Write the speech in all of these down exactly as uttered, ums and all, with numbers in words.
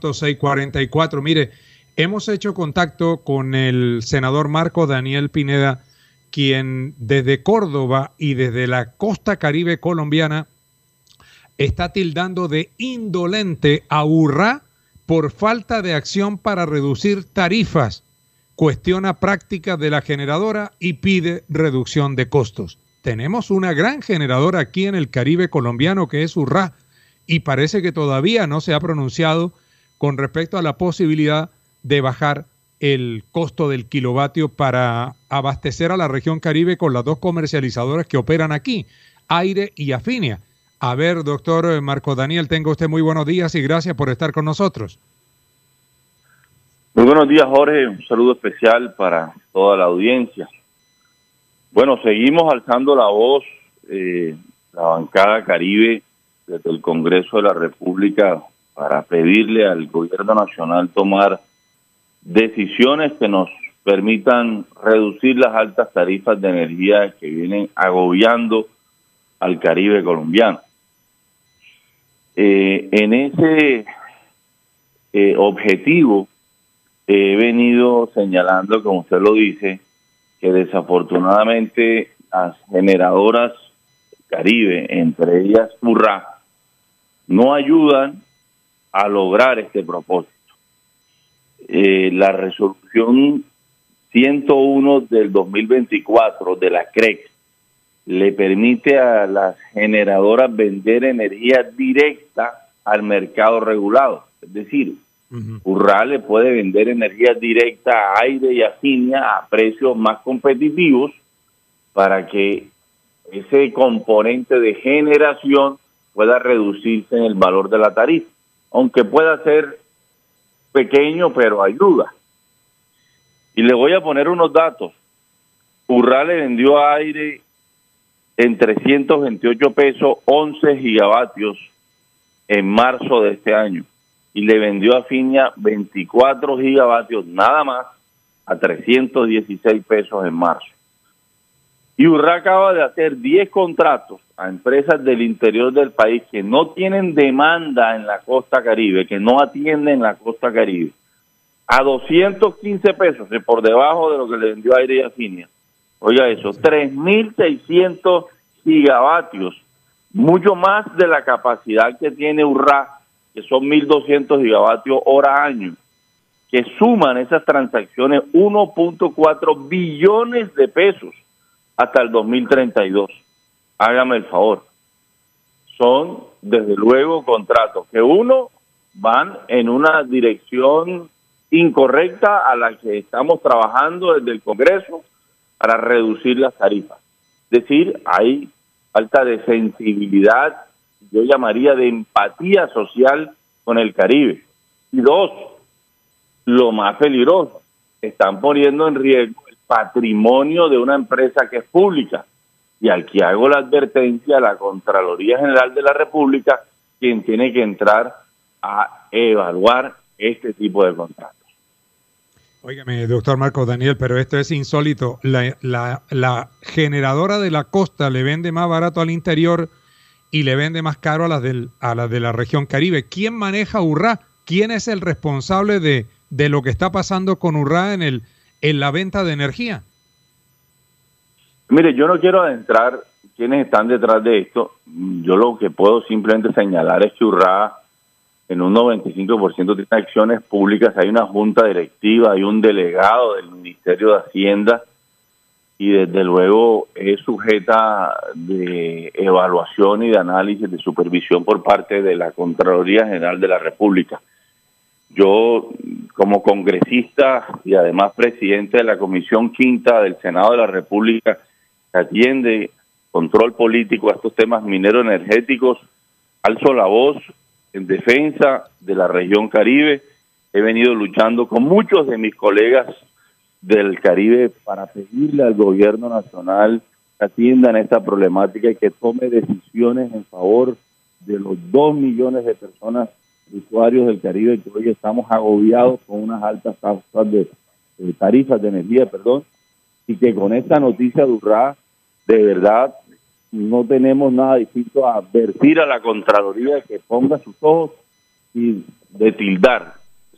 seis cuarenta y cuatro. Mire, hemos hecho contacto con el senador Marco Daniel Pineda, quien desde Córdoba y desde la costa caribe colombiana está tildando de indolente a Urrá por falta de acción para reducir tarifas, cuestiona prácticas de la generadora y pide reducción de costos. Tenemos una gran generadora aquí en el Caribe colombiano que es Urrá y parece que todavía no se ha pronunciado con respecto a la posibilidad de bajar el costo del kilovatio para abastecer a la región Caribe con las dos comercializadoras que operan aquí, Aire y Afinia. A ver, doctor Marco Daniel, tenga usted muy buenos días y gracias por estar con nosotros. Muy buenos días, Jorge. Un saludo especial para toda la audiencia. Bueno, seguimos alzando la voz, eh, la bancada Caribe desde el Congreso de la República para pedirle al gobierno nacional tomar decisiones que nos permitan reducir las altas tarifas de energía que vienen agobiando al Caribe colombiano. Eh, en ese eh, objetivo he venido señalando, como usted lo dice, que desafortunadamente las generadoras Caribe, entre ellas Urrá, no ayudan a lograr este propósito. Eh, la resolución ciento uno del dos mil veinticuatro de la C R E C le permite a las generadoras vender energía directa al mercado regulado. Es decir, uh-huh. Urrá le puede vender energía directa a Aire y Afinia a precios más competitivos para que ese componente de generación pueda reducirse en el valor de la tarifa, aunque pueda ser pequeño, pero ayuda. Y le voy a poner unos datos. Urrá le vendió a Aire en trescientos veintiocho pesos once gigavatios en marzo de este año y le vendió a Afinia veinticuatro gigavatios nada más a trescientos dieciséis pesos en marzo. Y Urrá acaba de hacer diez contratos a empresas del interior del país que no tienen demanda en la costa Caribe, que no atienden la costa Caribe, a doscientos quince pesos, por debajo de lo que le vendió a Aire y Afinia. Oiga eso, tres mil seiscientos gigavatios, mucho más de la capacidad que tiene Urrá, que son mil doscientos gigavatios hora año, que suman esas transacciones uno punto cuatro billones de pesos hasta el dos mil treinta y dos. Hágame el favor. Son, desde luego, contratos que uno van en una dirección incorrecta a la que estamos trabajando desde el Congreso para reducir las tarifas. Es decir, hay falta de sensibilidad, yo llamaría de empatía social con el Caribe. Y dos, lo más peligroso, están poniendo en riesgo el patrimonio de una empresa que es pública. Y al que hago la advertencia a la Contraloría General de la República, quien tiene que entrar a evaluar este tipo de contratos. Óigame, doctor Marco Daniel, pero esto es insólito. La, la, la generadora de la costa le vende más barato al interior y le vende más caro a las, del, a las de la región Caribe. ¿Quién maneja Urrá? ¿Quién es el responsable de, de lo que está pasando con Urrá en, el, en la venta de energía? Mire, yo no quiero adentrar quiénes están detrás de esto. Yo lo que puedo simplemente señalar es que Urrá en un noventa y cinco por ciento tiene acciones públicas, hay una junta directiva, hay un delegado del Ministerio de Hacienda y desde luego es sujeta de evaluación y de análisis, de supervisión por parte de la Contraloría General de la República. Yo, como congresista y además presidente de la Comisión Quinta del Senado de la República, que atiende control político a estos temas mineros energéticos, alzo la voz en defensa de la región Caribe. He venido luchando con muchos de mis colegas del Caribe para pedirle al gobierno nacional que atiendan esta problemática y que tome decisiones en favor de los dos millones de personas usuarios del Caribe que hoy estamos agobiados con unas altas tasas de, de tarifas de energía, perdón, y que con esta noticia de Urrá, de verdad, no tenemos nada distinto a advertir a la Contraloría que ponga sus ojos y de tildar,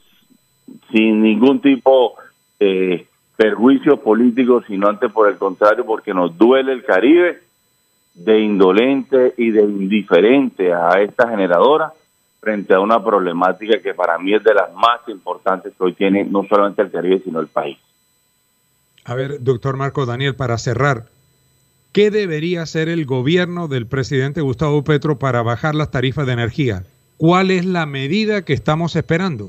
sin ningún tipo de eh, perjuicio político, sino antes por el contrario, porque nos duele el Caribe, de indolente y de indiferente a esta generadora frente a una problemática que para mí es de las más importantes que hoy tiene no solamente el Caribe, sino el país. A ver, doctor Marco Daniel, para cerrar, ¿qué debería hacer el gobierno del presidente Gustavo Petro para bajar las tarifas de energía? ¿Cuál es la medida que estamos esperando?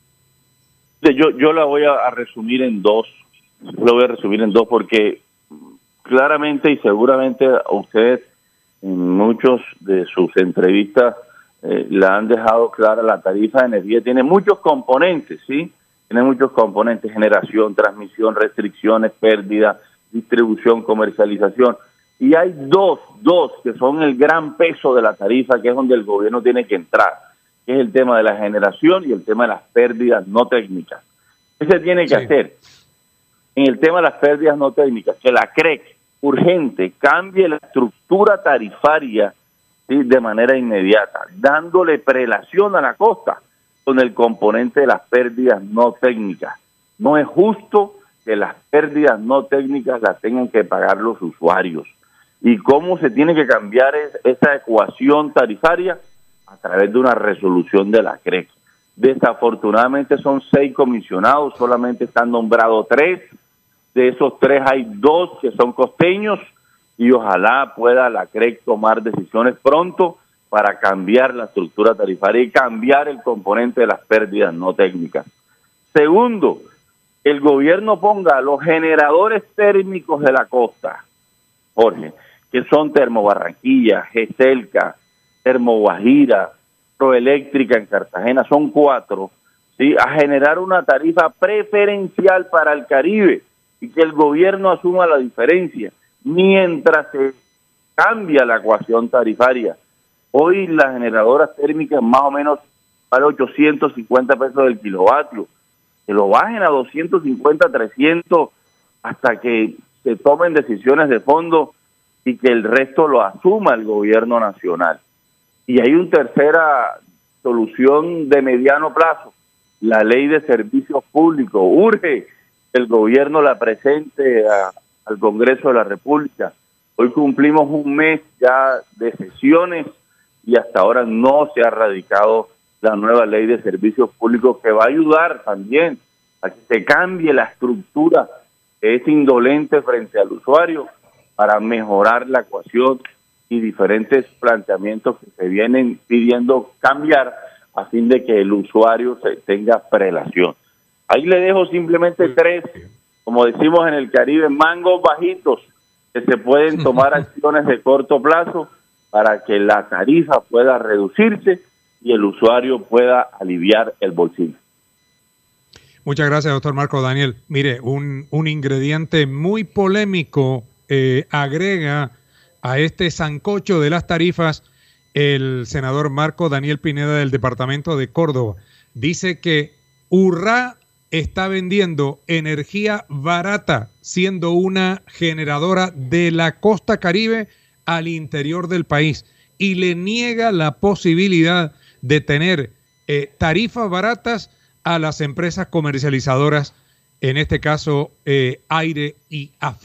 Yo, yo la voy a, a resumir en dos, lo voy a resumir en dos porque claramente y seguramente a ustedes en muchos de sus entrevistas eh, la han dejado clara. La tarifa de energía tiene muchos componentes, ¿sí? Tiene muchos componentes: generación, transmisión, restricciones, pérdida, distribución, comercialización. Y hay dos, dos que son el gran peso de la tarifa, que es donde el gobierno tiene que entrar, que es el tema de la generación y el tema de las pérdidas no técnicas. ¿Qué se tiene que sí. hacer? En el tema de las pérdidas no técnicas, que la C R E C urgente cambie la estructura tarifaria, ¿sí?, de manera inmediata, dándole prelación a la costa con el componente de las pérdidas no técnicas. No es justo que las pérdidas no técnicas las tengan que pagar los usuarios. ¿Y cómo se tiene que cambiar es, esa ecuación tarifaria? A través de una resolución de la C R E C. Desafortunadamente son seis comisionados, solamente están nombrados tres. De esos tres hay dos que son costeños y ojalá pueda la C R E C tomar decisiones pronto para cambiar la estructura tarifaria y cambiar el componente de las pérdidas no técnicas. Segundo, el gobierno ponga los generadores térmicos de la costa, Jorge, que son Termobarranquilla, GESELCA, Termoguajira, Proeléctrica en Cartagena, son cuatro, ¿sí?, a generar una tarifa preferencial para el Caribe y que el gobierno asuma la diferencia mientras se cambia la ecuación tarifaria. Hoy las generadoras térmicas más o menos vale ochocientos cincuenta pesos del kilovatio, que lo bajen a doscientos cincuenta, trescientos hasta que se tomen decisiones de fondo y que el resto lo asuma el gobierno nacional. Y hay una tercera solución de mediano plazo, la ley de servicios públicos. Urge que el gobierno la presente a, al Congreso de la República. Hoy cumplimos un mes ya de sesiones y hasta ahora no se ha radicado la nueva ley de servicios públicos, que va a ayudar también a que se cambie la estructura que es indolente frente al usuario para mejorar la ecuación y diferentes planteamientos que se vienen pidiendo cambiar a fin de que el usuario se tenga prelación. Ahí le dejo simplemente tres, como decimos en el Caribe, mangos bajitos, que se pueden tomar acciones de corto plazo para que la tarifa pueda reducirse y el usuario pueda aliviar el bolsillo. Muchas gracias, doctor Marco Daniel. Mire, un, un ingrediente muy polémico eh, agrega a este sancocho de las tarifas el senador Marco Daniel Pineda del departamento de Córdoba. Dice que Urrá está vendiendo energía barata, siendo una generadora de la costa Caribe al interior del país, y le niega la posibilidad de tener eh, tarifas baratas a las empresas comercializadoras, en este caso eh, Aire y Afil.